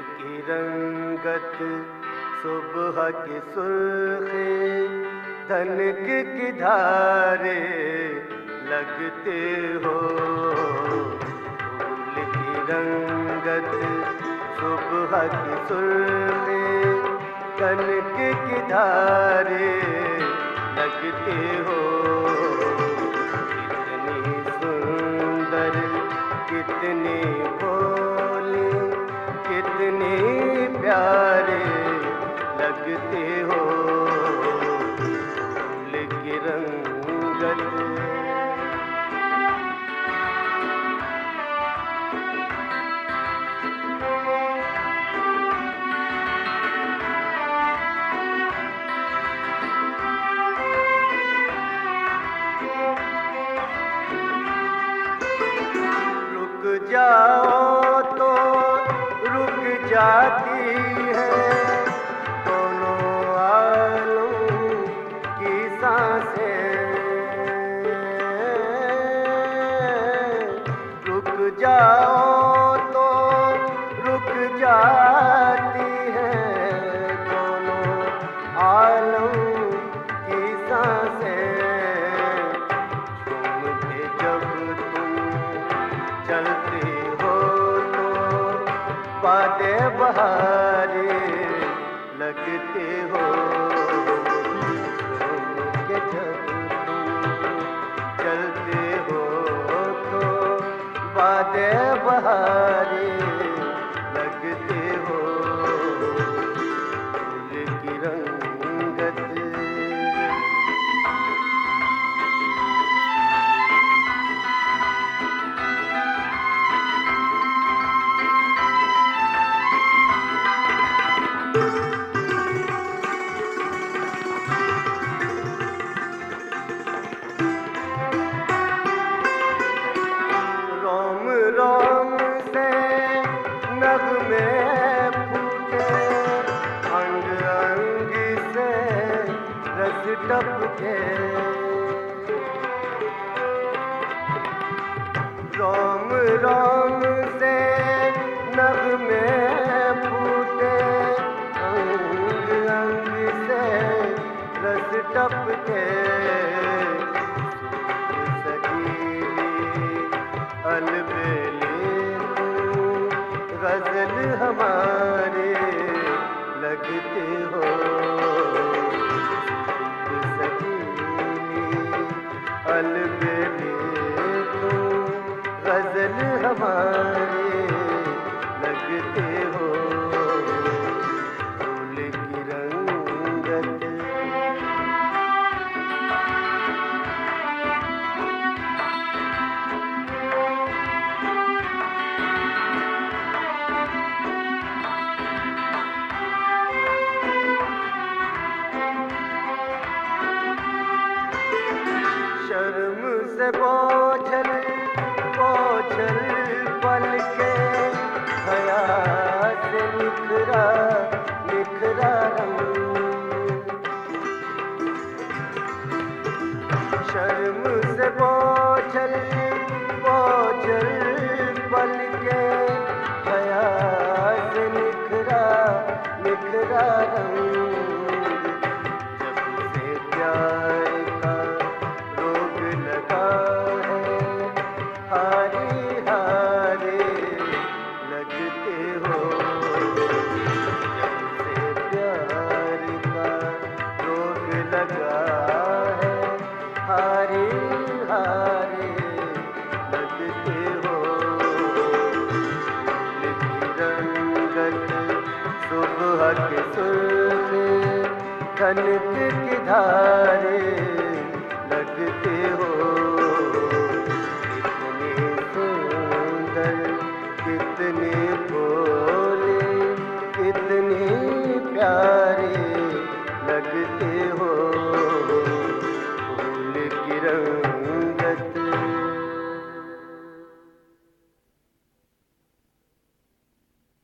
की रंगत सुबह की सुर्खी धनक की धारे लगते हो। फूल की रंगत सुबह की सुर्खी धनक की धारे लगते हो। कितनी सुंदर कितनी भोली कितनी प्यारे लगते हो। फूल की रंगत रुक जाओ तो रुक जाती है दोनों आलम की सांसें। रुक जाओ तो रुक जाती है दोनों आलम की सांसें। झूम के जब तुम चलते हो तो बादे बहारे लगते हो। झूम के जब तुम चलते हो तो बादे बहारे लगते हो। फूल की रंगत रोम रोम से नगमे फूटे अंग अंग से रस टपके। रोम रोम से नगमे फूटे अंग अंग से रस टपके। अलबेले गजल हमारे लगते हो। अलबेले गजल हमारे लगते हो। फूल की रंगत शर्म से बोझल बोझल पल के हया से निखरा निखरा रंग। शर्म से बोझल बोझल पल के हया से निखरा निखरा रंग। जब से प्यार का रोग लगा है हारे हारे लगते हो। जब से प्यार का रोग लगा है हारे हारे लगते हो। फूल की रंगत सुबह के सुर में धनक की धारे